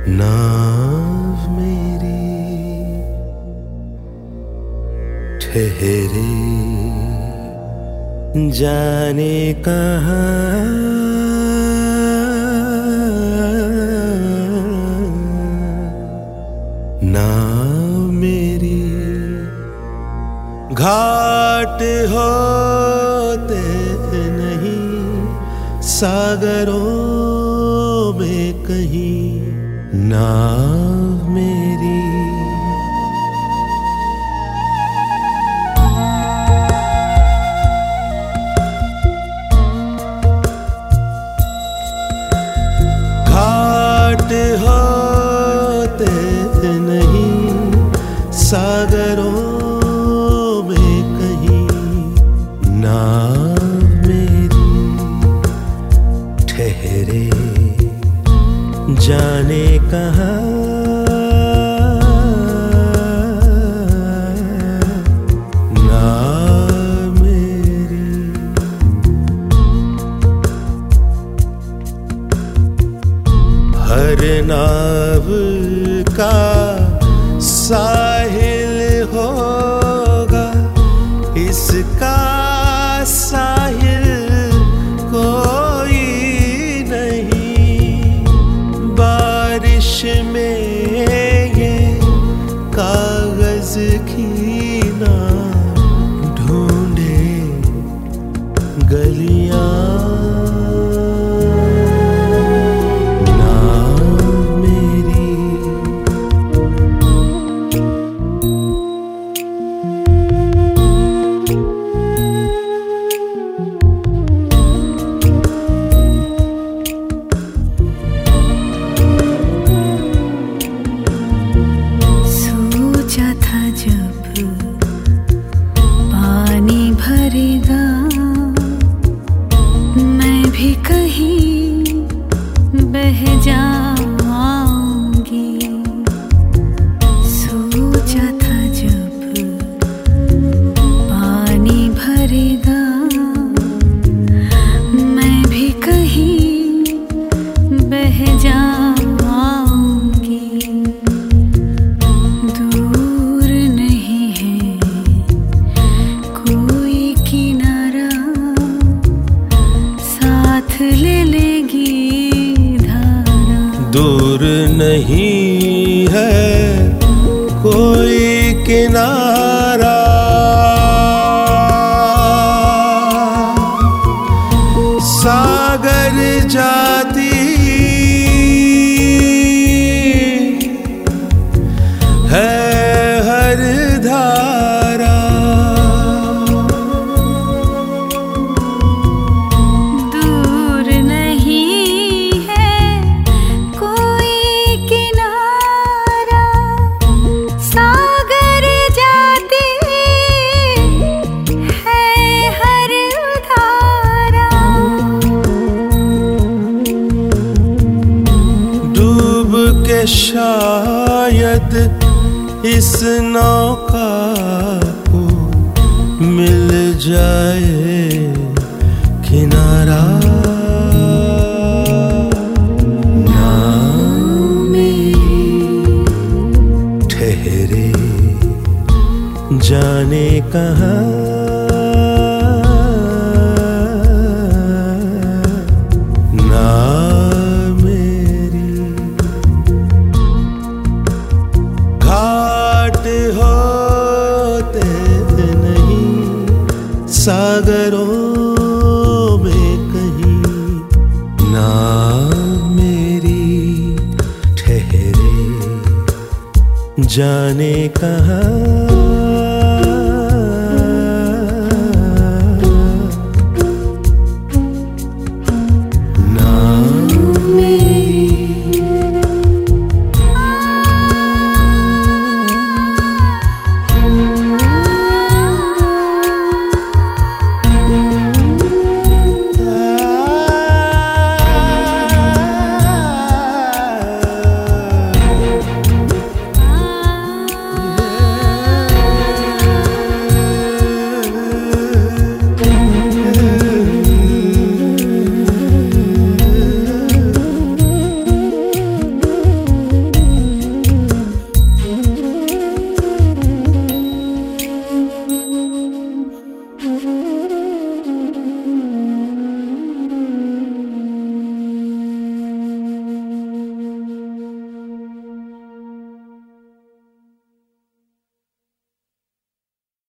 नाव मेरी ठहरे जाने कहाँ, नाव मेरी घाट होते नहीं सागरों में कहीं, नाव मेरी घाट होते नहीं सागरों में कहीं, नाव मेरी ठहरे जाने कहाँ, नाव मेरी हर नाव का साहिल होगा, इसका साहिल कोई नहीं, बारिश में ये कागज की ना ढूंढे गलियां, मैं भी कहीं बह जाऊंगी। सोचा था जब पानी भरेगा, मैं भी कहीं बह जाऊंगी। दूर नहीं है कोई किनारा, साथ ले लेगी धारा। दूर नहीं है कोई किनारा, सागर जाती है हर धारा। दूर नहीं है कोई किनारा, सागर जाती है हर धारा। डूब के शायद इस नौका को मिल जाए किनारा, नाव मेरी ठहरे जाने कहाँ, नाव मेरी घाट होते नहीं सागरों में कहीं, नाव मेरी ठहरे जाने कहाँ।